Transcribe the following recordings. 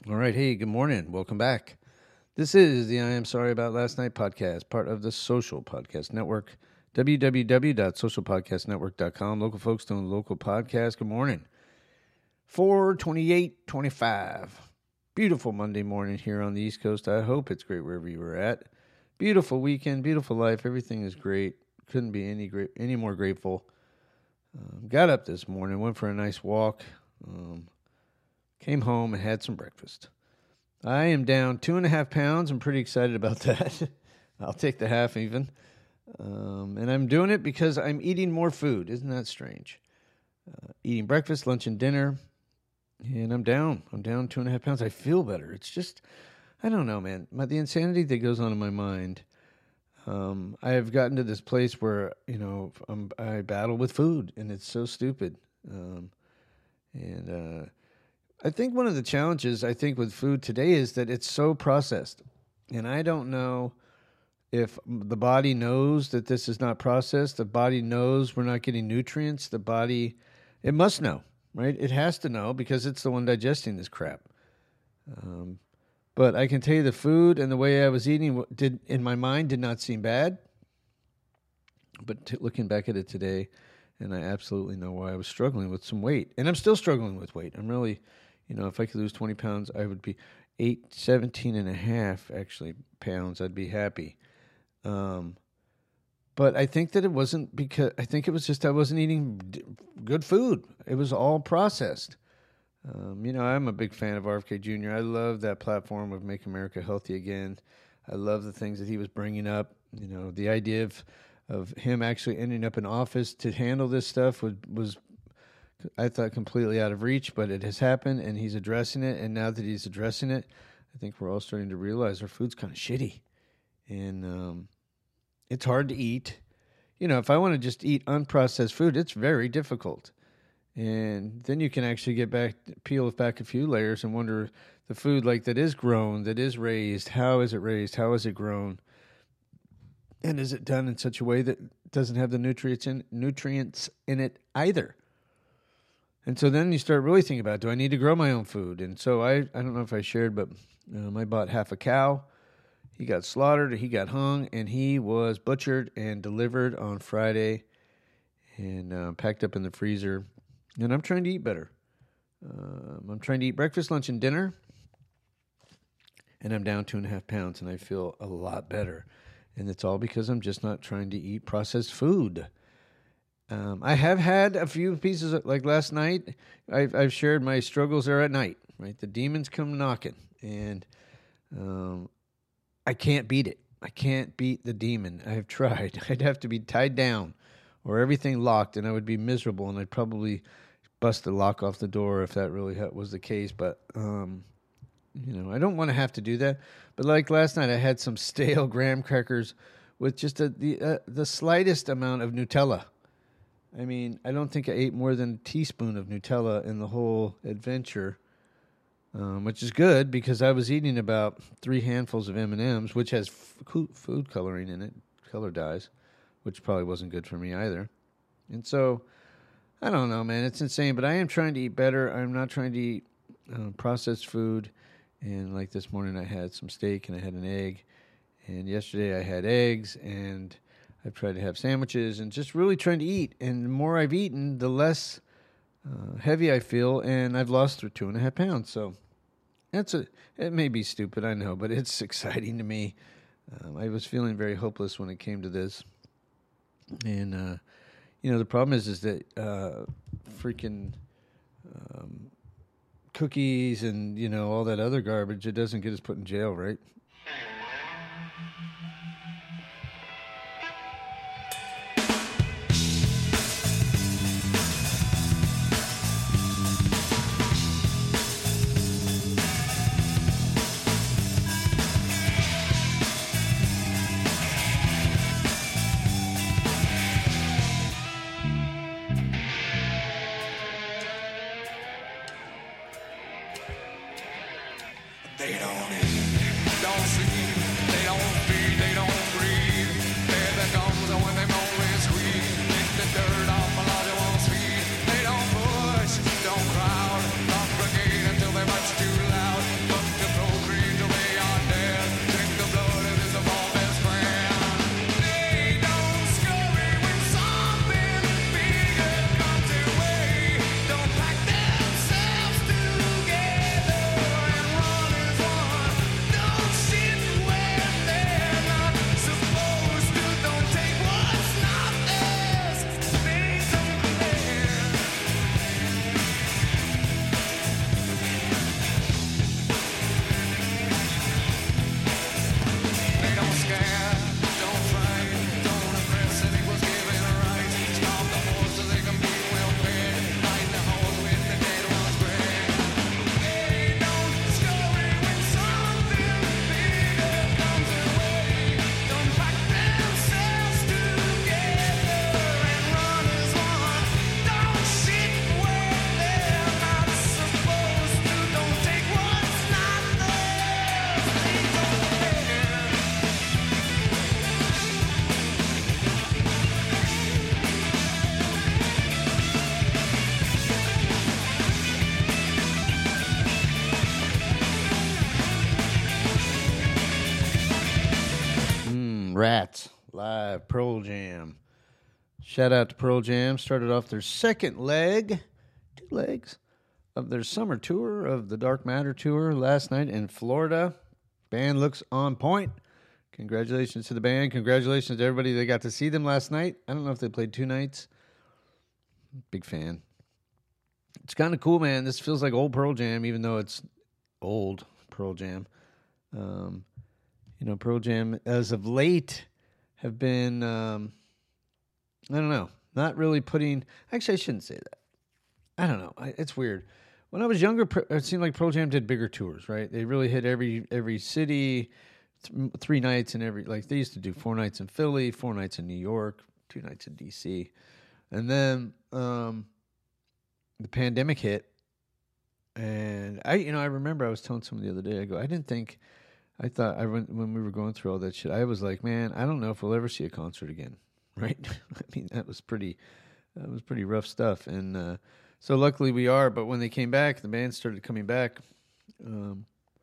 All right. Hey, good morning. Welcome back. This is the I Am Sorry About Last Night podcast, part of the Social Podcast Network, www.socialpodcastnetwork.com. Local folks doing local podcasts. Good morning. 4/28/25. Beautiful Monday morning here on the East Coast. I hope it's great wherever you are at. Beautiful weekend, beautiful life. Everything is great. Couldn't be any more grateful. Got up this morning, went for a nice walk. Came home and had some breakfast. I am down 2.5 pounds. I'm pretty excited about that. I'll take the half even. And I'm doing it because I'm eating more food. Isn't that strange? Eating breakfast, lunch, and dinner. And I'm down. I'm down 2.5 pounds. I feel better. It's just, I don't know, man. The insanity that goes on in my mind. I have gotten to this place where, I battle with food, and it's so stupid. I think one of the challenges, with food today is that it's so processed. And I don't know if the body knows that this is not processed. The body knows we're not getting nutrients. It must know, right? It has to know because it's the one digesting this crap. But I can tell you the food and the way I was eating in my mind did not seem bad. But looking back at it today, and I absolutely know why I was struggling with some weight. And I'm still struggling with weight. I'm really... if I could lose 20 pounds, I would be 17 and a half, actually, pounds. I'd be happy. But I think that it wasn't because, I think it was just I wasn't eating good food. It was all processed. I'm a big fan of RFK Jr. I love that platform of Make America Healthy Again. I love the things that he was bringing up. The idea of him actually ending up in office to handle this stuff was I thought completely out of reach, but it has happened, and he's addressing it. And now that he's addressing it, I think we're all starting to realize our food's kind of shitty, and it's hard to eat. If I want to just eat unprocessed food, it's very difficult. And then you can actually peel back a few layers and wonder the food like that is grown, that is raised. How is it raised? How is it grown? And is it done in such a way that doesn't have the nutrients in it either? And so then you start really thinking about, do I need to grow my own food? And so I don't know if I shared, but I bought half a cow. He got slaughtered, he got hung, and he was butchered and delivered on Friday and packed up in the freezer. And I'm trying to eat better. I'm trying to eat breakfast, lunch, and dinner. And I'm down 2.5 pounds, and I feel a lot better. And it's all because I'm just not trying to eat processed food. I have had a few pieces, like last night. I've shared my struggles are at night, right? The demons come knocking, and I can't beat it. I can't beat the demon. I've tried. I'd have to be tied down or everything locked, and I would be miserable, and I'd probably bust the lock off the door if that really was the case. But, I don't want to have to do that. But like last night, I had some stale graham crackers with just the slightest amount of Nutella. I mean, I don't think I ate more than a teaspoon of Nutella in the whole adventure, which is good because I was eating about 3 handfuls of M&Ms, which has food coloring in it, color dyes, which probably wasn't good for me either. And so, I don't know, man. It's insane, but I am trying to eat better. I'm not trying to eat processed food. And like this morning, I had some steak and I had an egg. And yesterday, I had eggs and I've tried to have sandwiches and just really trying to eat. And the more I've eaten, the less heavy I feel, and I've lost 2.5 pounds. So it may be stupid, I know, but it's exciting to me. I was feeling very hopeless when it came to this. And, the problem is that freaking cookies and, all that other garbage, it doesn't get us put in jail, right? They don't eat, don't sleep, they don't feed, they don't breathe. They're the gums and when they moan and squeeze. Lick the dirt off a lot of one's feet. They don't push, don't crowd, don't brigade until they're much too loud. But Rats live, Pearl Jam. Shout out to Pearl Jam. Started off their second leg, 2 legs, of their summer tour of the Dark Matter tour last night in Florida. Band looks on point. Congratulations to the band. Congratulations to everybody that got to see them last night. I don't know if they played 2 nights. Big fan. It's kind of cool, man. This feels like old Pearl Jam, even though it's old Pearl Jam. Pearl Jam, as of late, have been, I don't know, not really putting... Actually, I shouldn't say that. I don't know. It's weird. When I was younger, it seemed like Pearl Jam did bigger tours, right? They really hit every city, 3 nights in every... Like, they used to do 4 nights in Philly, 4 nights in New York, 2 nights in D.C., and then the pandemic hit, and I remember I was telling someone the other day, when we were going through all that shit, I was like, man, I don't know if we'll ever see a concert again, right? I mean, that was pretty rough stuff, and so luckily we are. But when they came back, the band started coming back. There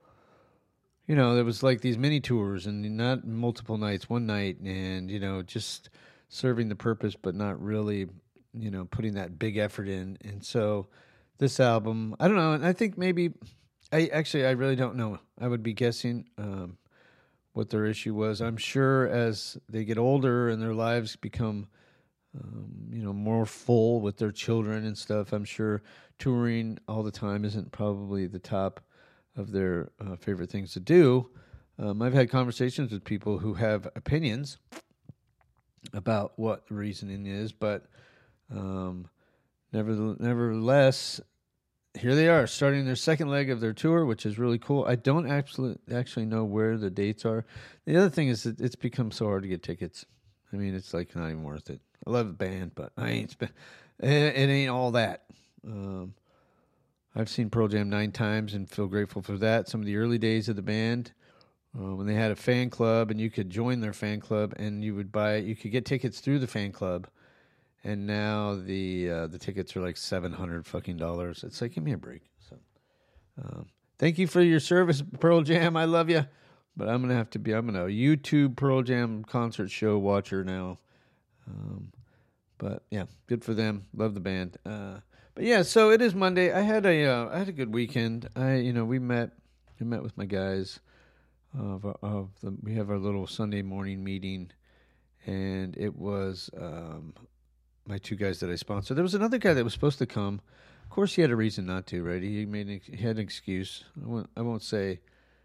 was like these mini tours and not multiple nights, one night, and just serving the purpose, but not really, putting that big effort in. And so this album, I don't know, and I think maybe, I really don't know. I would be guessing what their issue was. I'm sure as they get older and their lives become, more full with their children and stuff, I'm sure touring all the time isn't probably the top of their favorite things to do. I've had conversations with people who have opinions about what the reasoning is, but nevertheless, here they are starting their second leg of their tour, which is really cool. I don't actually know where the dates are. The other thing is that it's become so hard to get tickets. I mean, it's like not even worth it. I love the band, but it ain't all that. I've seen Pearl Jam 9 times and feel grateful for that. Some of the early days of the band, when they had a fan club and you could join their fan club and you could get tickets through the fan club, and now the tickets are like $700 fucking dollars. It's like, give me a break. So, thank you for your service, Pearl Jam. I love you, but I'm gonna YouTube Pearl Jam concert show watcher now. But yeah, good for them. Love the band. But yeah, so it is Monday. I had a good weekend. We met with my guys. We have our little Sunday morning meeting, and it was my 2 guys that I sponsored. There was another guy that was supposed to come. Of course, he had a reason not to, right? He had an excuse. I won't say.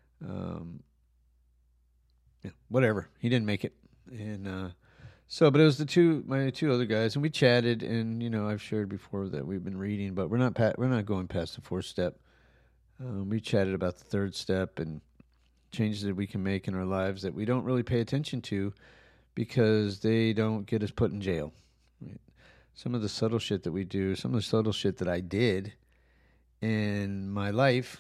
Whatever. He didn't make it, and but it was my two other guys, and we chatted, and I've shared before that we've been reading, but we're not going past the 4th step. We chatted about the 3rd step and changes that we can make in our lives that we don't really pay attention to because they don't get us put in jail. Right? Some of the subtle shit that we do, some of the subtle shit that I did in my life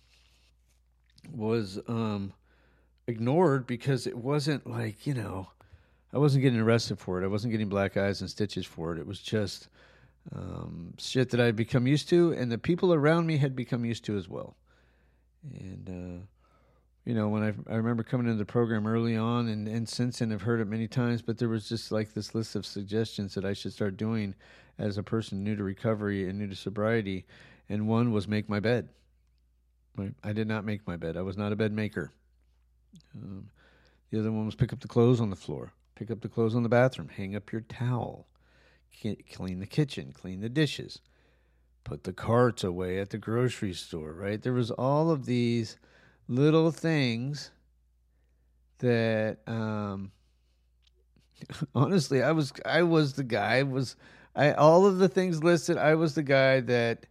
was ignored because it wasn't like, I wasn't getting arrested for it. I wasn't getting black eyes and stitches for it. It was just shit that I had become used to, and the people around me had become used to as well. And, when I remember coming into the program early on, and since then I've heard it many times, but there was just like this list of suggestions that I should start doing as a person new to recovery and new to sobriety, and one was make my bed. Right? I did not make my bed. I was not a bed maker. The other one was pick up the clothes on the floor. Pick up the clothes on the bathroom. Hang up your towel. Clean the kitchen. Clean the dishes. Put the carts away at the grocery store, right? There was all of these little things that, honestly, I was the guy. All of the things listed, I was the guy that,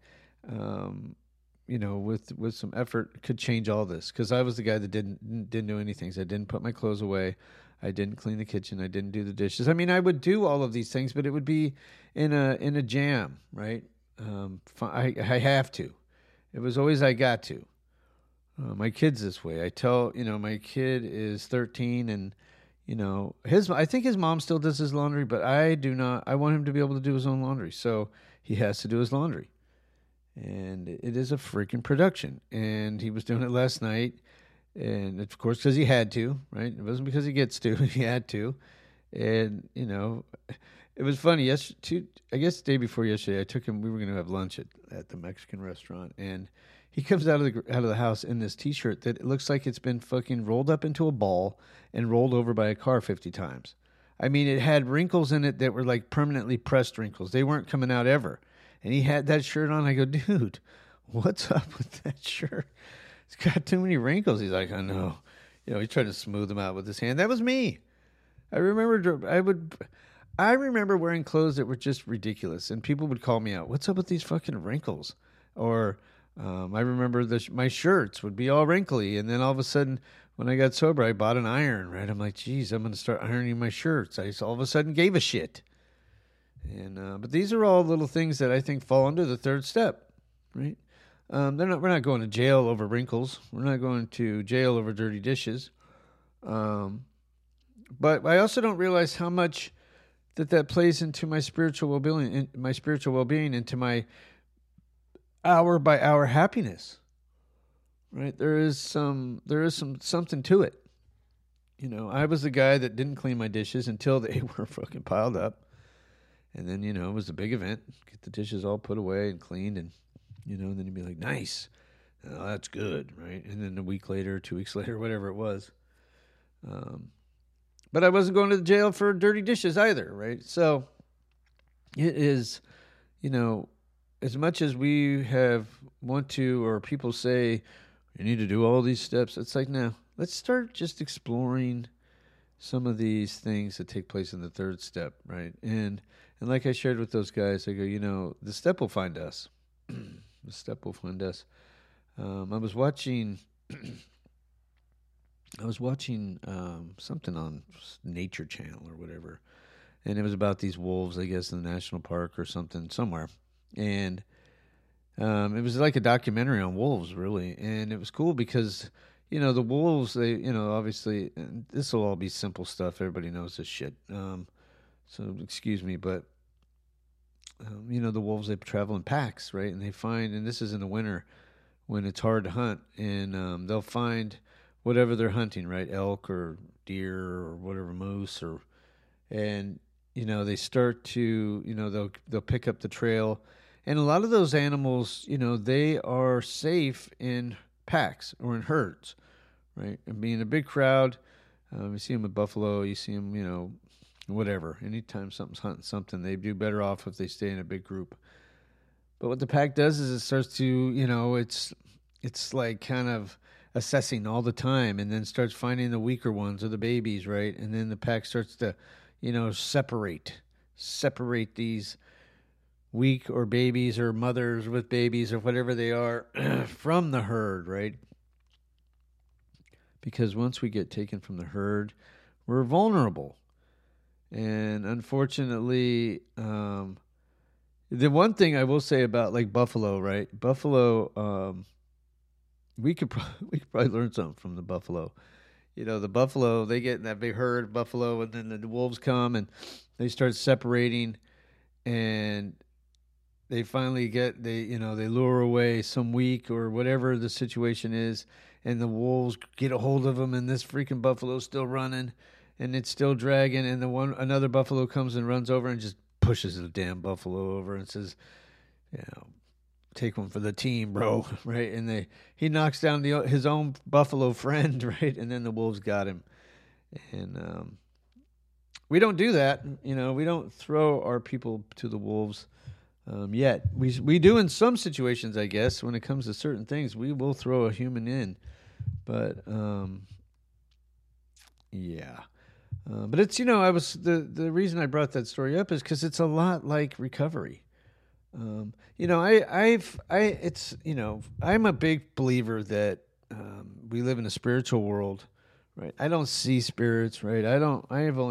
with some effort could change all this, because I was the guy that didn't do anything. So I didn't put my clothes away. I didn't clean the kitchen. I didn't do the dishes. I mean, I would do all of these things, but it would be in a jam, right? I have to. It was always I got to. My kid's this way. I tell, my kid is 13, and I think his mom still does his laundry, but I do not. I want him to be able to do his own laundry, so he has to do his laundry, and it is a freaking production. And he was doing it last night, And of course, because he had to, right? It wasn't because he gets to, he had to. And, it was funny. I guess the day before yesterday, I took him, we were going to have lunch at the Mexican restaurant. And he comes out of the house in this T-shirt that it looks like it's been fucking rolled up into a ball and rolled over by a car 50 times. I mean, it had wrinkles in it that were like permanently pressed wrinkles. They weren't coming out ever. And he had that shirt on. I go, dude, what's up with that shirt? It's got too many wrinkles. He's like, I know. He tried to smooth them out with his hand. That was me. I remember wearing clothes that were just ridiculous, and people would call me out. What's up with these fucking wrinkles? Or I remember my shirts would be all wrinkly, and then all of a sudden, when I got sober, I bought an iron. Right? I'm like, geez, I'm going to start ironing my shirts. I all of a sudden gave a shit. And but these are all little things that I think fall under the third step, right? We're not going to jail over wrinkles. We're not going to jail over dirty dishes. But I also don't realize how much that plays into my spiritual well-being, into my hour by hour happiness. Right? There is something to it. I was the guy that didn't clean my dishes until they were fucking piled up. And then, it was a big event. Get the dishes all put away and cleaned, and and then you'd be like, nice. Oh, that's good, right? And then a week later, 2 weeks later, whatever it was. But I wasn't going to the jail for dirty dishes either, right? So it is, as much as we want to, or people say, you need to do all these steps, it's like, no, let's start just exploring some of these things that take place in the third step, right? And like I shared with those guys, I go, the step will find us. The step will find us. I was watching something on Nature Channel or whatever, and it was about these wolves, I guess, in the national park or something somewhere, and it was like a documentary on wolves, really, and it was cool because the wolves, they obviously, and this will all be simple stuff. Everybody knows this shit, so excuse me, but the wolves, they travel in packs, right? And they find, and this is in the winter when it's hard to hunt, and they'll find whatever they're hunting, right? Elk or deer or whatever, moose, and they start to, they'll pick up the trail, and a lot of those animals, they are safe in packs or in herds, right? And being a big crowd, you see them with buffalo, you see them, whatever. Anytime something's hunting something, they do better off if they stay in a big group. But what the pack does is it starts to, it's like kind of assessing all the time, and then starts finding the weaker ones or the babies, right? And then the pack starts to, separate these weak or babies or mothers with babies or whatever they are from the herd, right? Because once we get taken from the herd, we're vulnerable. And unfortunately, the one thing I will say about like buffalo, right? Buffalo, we could probably learn something from the buffalo. The buffalo, they get in that big herd of buffalo, and then the wolves come and they start separating, and they finally they lure away some weak or whatever the situation is, and the wolves get a hold of them, and this freaking buffalo's still running, and it's still dragging, and another buffalo comes and runs over and just pushes the damn buffalo over and says, take one for the team, bro, right? And he knocks down his own buffalo friend, right? And then the wolves got him. And we don't do that. We don't throw our people to the wolves yet. We do in some situations, I guess. When it comes to certain things, we will throw a human in. But, yeah. But it's, I was the reason I brought that story up is because it's a lot like recovery. I'm a big believer that we live in a spiritual world, right? I don't see spirits, right? I don't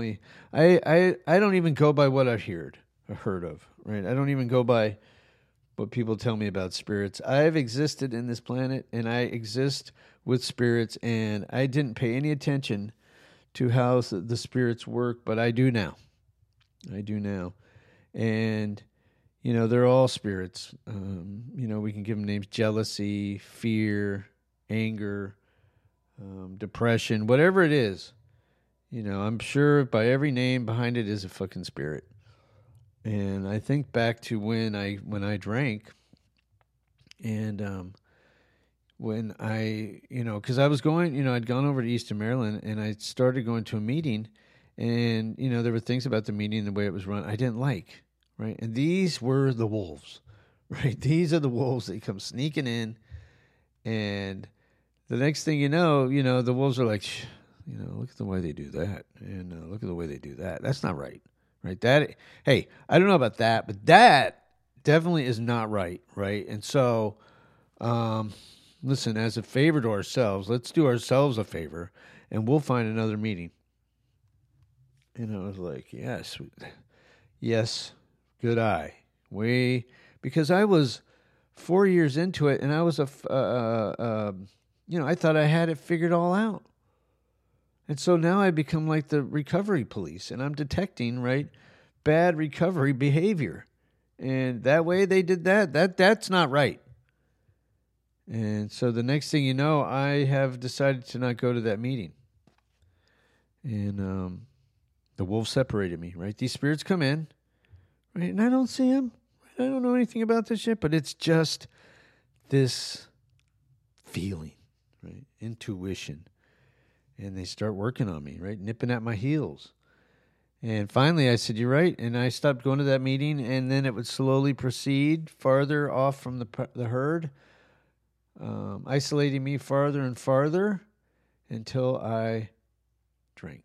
even go by what I've heard of, right? I don't even go by what people tell me about spirits. I've existed in this planet, and I exist with spirits, and I didn't pay any attention to how the spirits work, but I do now. And they're all spirits. We can give them names: jealousy, fear, anger, depression, whatever it is. You know, I'm sure by every name behind it is a fucking spirit. And I think back to when I drank, and when I, because I was going, I'd gone over to Eastern Maryland, and I started going to a meeting, and there were things about the meeting, the way it was run, I didn't like, right? And these were the wolves, right? These are the wolves that come sneaking in, and the next thing you know, the wolves are like, look at the way they do that, and look at the way they do that. That's not right. Right. Hey, I don't know about that, but that definitely is not right. Right. And so, listen, as a favor to ourselves, let's do ourselves a favor and we'll find another meeting. And I was like, yes, good eye. Because I was 4 years into it and I was I thought I had it figured all out. And so now I become like the recovery police, and I'm detecting, right, bad recovery behavior. And that way they did that's not right. And so the next thing you know, I have decided to not go to that meeting. And the wolves separated me, right? These spirits come in, right, and I don't see them. I don't know anything about this shit, but it's just this feeling, right, intuition. And they start working on me, right? Nipping at my heels. And finally I said, you're right. And I stopped going to that meeting. And then it would slowly proceed farther off from the herd, isolating me farther and farther until I drank.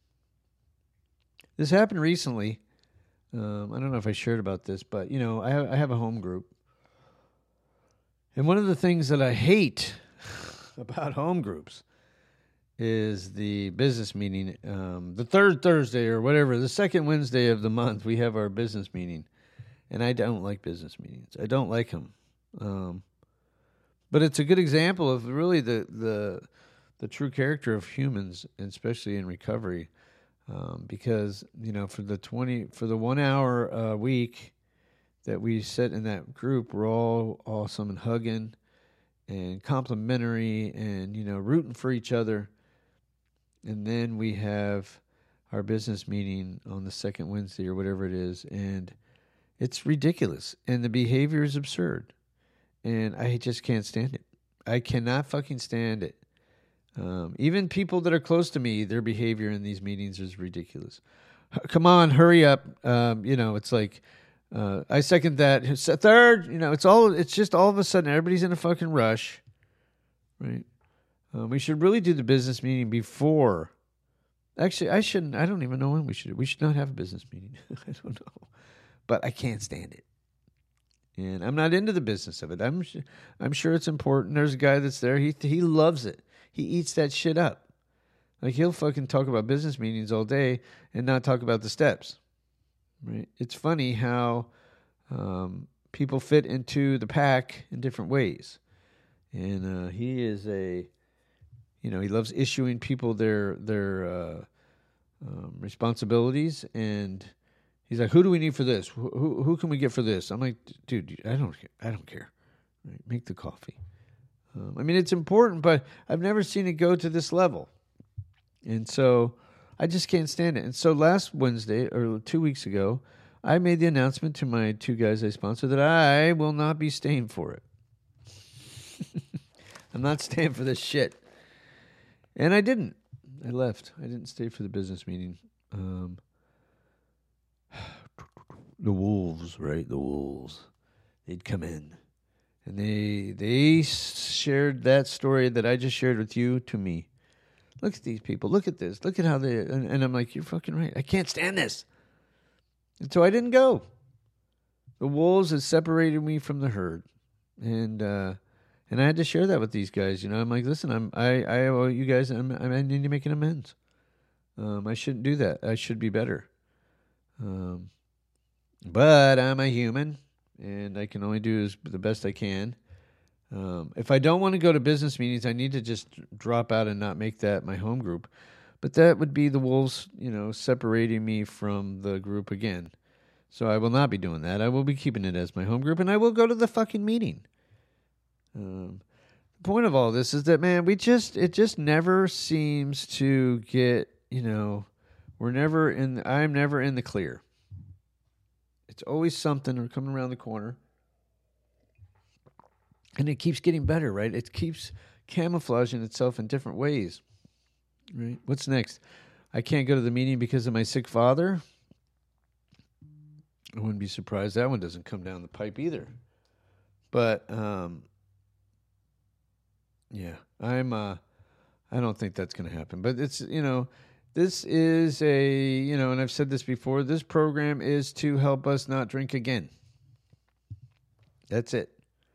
This happened recently. I don't know if I shared about this, but, I have a home group. And one of the things that I hate about home groups is the business meeting. The third Thursday or whatever, the second Wednesday of the month, we have our business meeting. And I don't like business meetings. I don't like them. But it's a good example of really the true character of humans, and especially in recovery. Because, for the 1 hour a week that we sit in that group, we're all awesome and hugging and complimentary and, rooting for each other. And then we have our business meeting on the second Wednesday or whatever it is, and it's ridiculous. And the behavior is absurd. And I just can't stand it. I cannot fucking stand it. Even people that are close to me, their behavior in these meetings is ridiculous. Come on, hurry up. It's like, I second that. Third, it's just all of a sudden everybody's in a fucking rush, right? We should really do the business meeting before. Actually, I shouldn't. I don't even know when we should. We should not have a business meeting. I don't know, but I can't stand it, and I'm not into the business of it. I'm sure it's important. There's a guy that's there. He loves it. He eats that shit up. Like he'll fucking talk about business meetings all day and not talk about the steps. Right? It's funny how people fit into the pack in different ways, and he is a. He loves issuing people their responsibilities, and he's like, "Who do we need for this? Who can we get for this?" I'm like, "Dude, I don't care. Right? Make the coffee." It's important, but I've never seen it go to this level, and so I just can't stand it. And so last Wednesday or 2 weeks ago, I made the announcement to my two guys I sponsor that I will not be staying for it. I'm not staying for this shit. And I didn't. I left. I didn't stay for the business meeting. The wolves, right? The wolves. They'd come in. And they shared that story that I just shared with you to me. Look at these people. Look at this. Look at how they... And I'm like, you're fucking right. I can't stand this. And so I didn't go. The wolves had separated me from the herd. And I had to share that with these guys. I'm like, listen, I owe you guys. I need to make an amends. I shouldn't do that. I should be better. But I'm a human, and I can only do the best I can. If I don't want to go to business meetings, I need to just drop out and not make that my home group. But that would be the wolves, separating me from the group again. So I will not be doing that. I will be keeping it as my home group, and I will go to the fucking meeting. point of all this is that, man, it just never seems to get, I'm never in the clear. It's always something coming around the corner. And it keeps getting better, right? It keeps camouflaging itself in different ways, right? What's next? I can't go to the meeting because of my sick father. I wouldn't be surprised that one doesn't come down the pipe either. But, yeah, I don't think that's going to happen. But it's, this is and I've said this before, this program is to help us not drink again. That's it.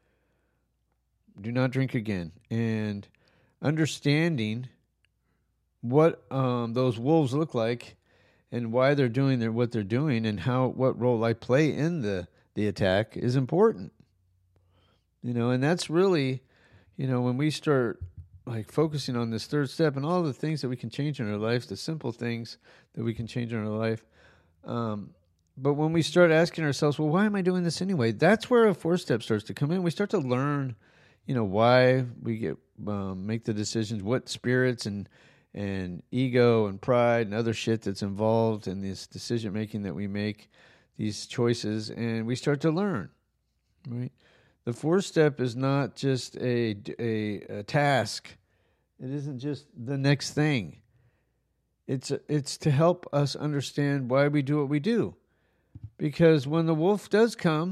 Do not drink again. And understanding what those wolves look like and why they're doing what they're doing and what role I play in the attack is important. And that's really, when we start like focusing on this third step and all the things that we can change in our life, the simple things that we can change in our life. But when we start asking ourselves, well, why am I doing this anyway? That's where a fourth step starts to come in. We start to learn, why we make the decisions, what spirits and ego and pride and other shit that's involved in this decision making that we make, these choices, and we start to learn, right? The fourth step is not just a task. It isn't just the next thing. It's to help us understand why we do what we do. Because when the wolf does come,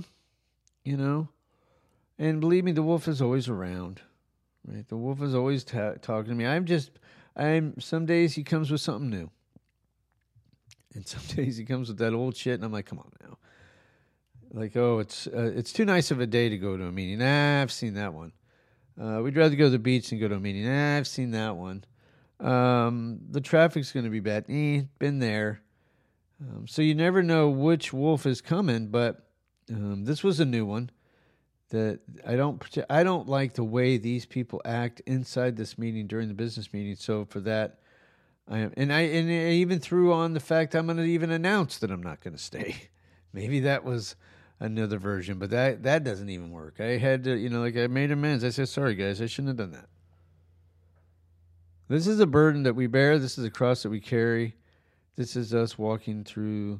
and believe me, the wolf is always around, right? The wolf is always talking to me. Some days he comes with something new. And some days he comes with that old shit, and I'm like, come on now. Like, oh, it's too nice of a day to go to a meeting. I've seen that one. We'd rather go to the beach than go to a meeting. I've seen that one. The traffic's going to be bad. Been there. So you never know which wolf is coming, but this was a new one. That I don't like the way these people act inside this meeting during the business meeting. So for that, I even threw on the fact I'm going to even announce that I'm not going to stay. Maybe that was another version, but that doesn't even work. I had to, I made amends. I said, sorry guys, I shouldn't have done that. This is a burden that we bear. This is a cross that we carry. This is us walking through,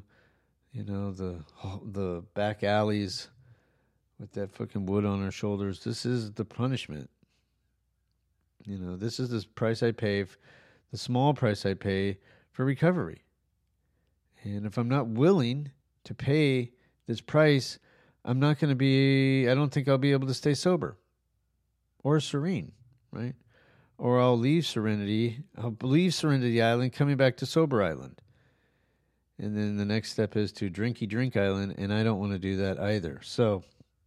the back alleys with that fucking wood on our shoulders. This is the punishment. This is the price I pay, the small price I pay for recovery. And if I'm not willing to pay this price, I don't think I'll be able to stay sober or serene, right? Or I'll leave Serenity Island, coming back to Sober Island. And then the next step is to Drinky Drink Island, and I don't want to do that either. So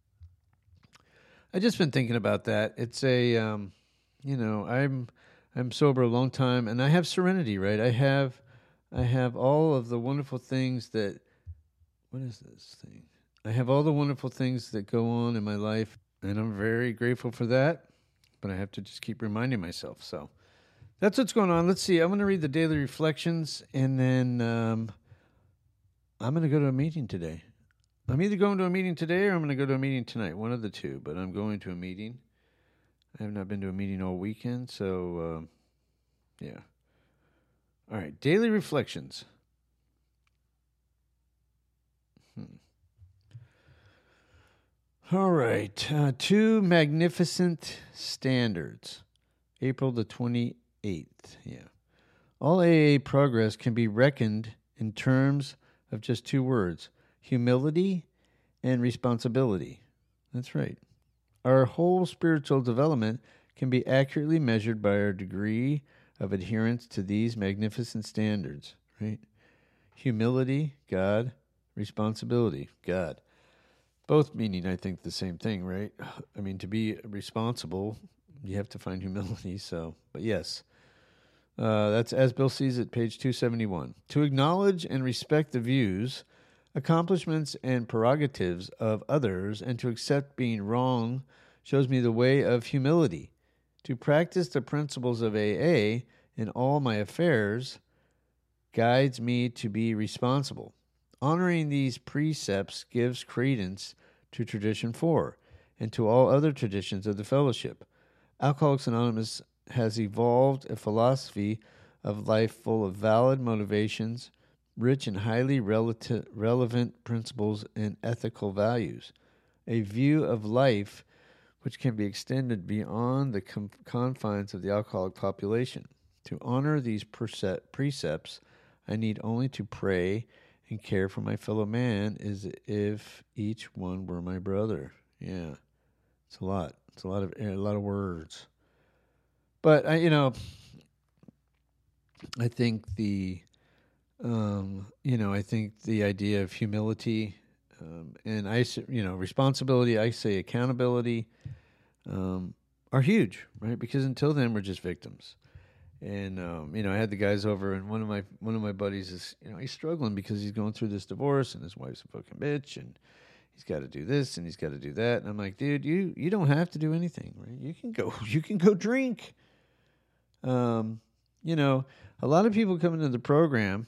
I just been thinking about that. It's I'm sober a long time, and I have serenity, right? I have all of the wonderful things that. What is this thing? I have all the wonderful things that go on in my life, and I'm very grateful for that. But I have to just keep reminding myself. So that's what's going on. Let's see. I'm going to read the daily reflections, and then I'm going to go to a meeting today. I'm either going to a meeting today or I'm going to go to a meeting tonight. One of the two, but I'm going to a meeting. I have not been to a meeting all weekend, so yeah. All right, daily reflections. All right, 2 magnificent standards. April the 28th, yeah. All AA progress can be reckoned in terms of just 2 words: humility and responsibility. That's right. Our whole spiritual development can be accurately measured by our degree of adherence to these magnificent standards, right? Humility, God. Responsibility, God. Both meaning, I think, the same thing, right? I mean, to be responsible, you have to find humility, so, but yes. That's As Bill Sees It, page 271. To acknowledge and respect the views, accomplishments, and prerogatives of others, and to accept being wrong shows me the way of humility. To practice the principles of AA in all my affairs guides me to be responsible. Honoring these precepts gives credence to Tradition 4 and to all other traditions of the fellowship. Alcoholics Anonymous has evolved a philosophy of life full of valid motivations, rich in highly relevant principles and ethical values, a view of life which can be extended beyond the confines of the alcoholic population. To honor these precepts, I need only to pray and care for my fellow man as if each one were my brother. Yeah, it's a lot. It's a lot of words. But I think I think the idea of humility and responsibility, I say accountability, are huge, right? Because until then, we're just victims. And I had the guys over, and one of my buddies is, he's struggling because he's going through this divorce, and his wife's a fucking bitch, and he's got to do this and he's got to do that. And I'm like, dude, you don't have to do anything, right? You can go drink. A lot of people come into the program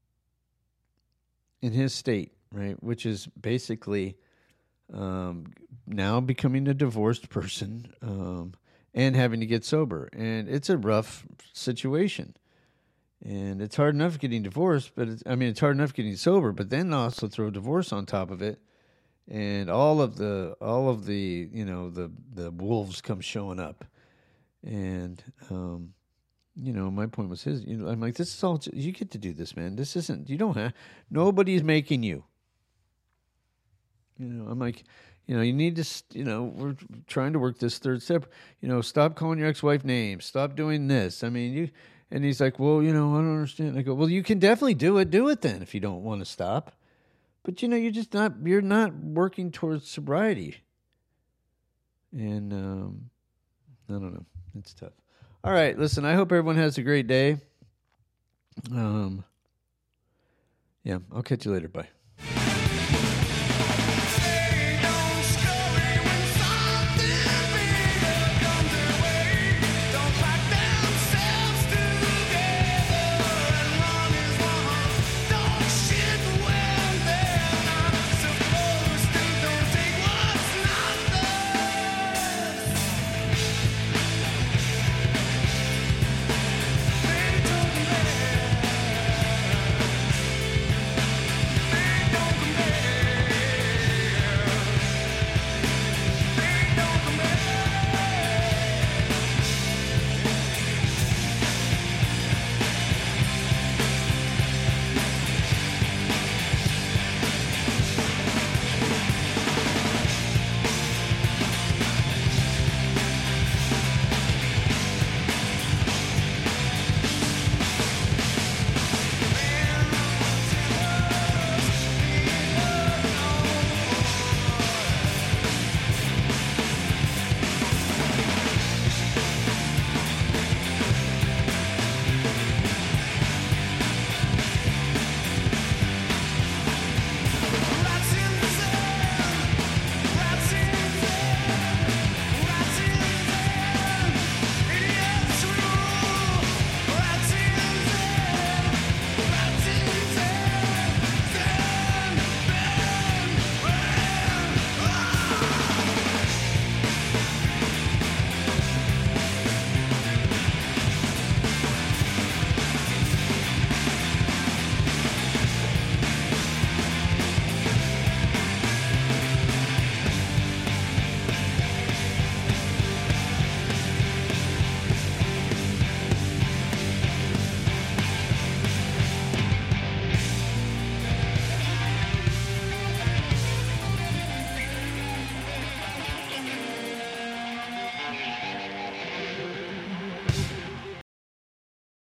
in his state, right, which is basically now becoming a divorced person and having to get sober. And it's a rough situation. And it's hard enough getting divorced, but it's hard enough getting sober, but then also throw divorce on top of it. And all of the the wolves come showing up. And my point was his. I'm like, this is all you get to do this, man. This isn't. You don't have. Nobody's making you. I'm like, you need to. We're trying to work this third step. Stop calling your ex-wife names. Stop doing this. I mean, you. And he's like, well, I don't understand. I go, well, you can definitely do it. Do it then if you don't want to stop. But you're just not. You're not working towards sobriety. And I don't know. It's tough. All right, listen, I hope everyone has a great day. Yeah, I'll catch you later. Bye.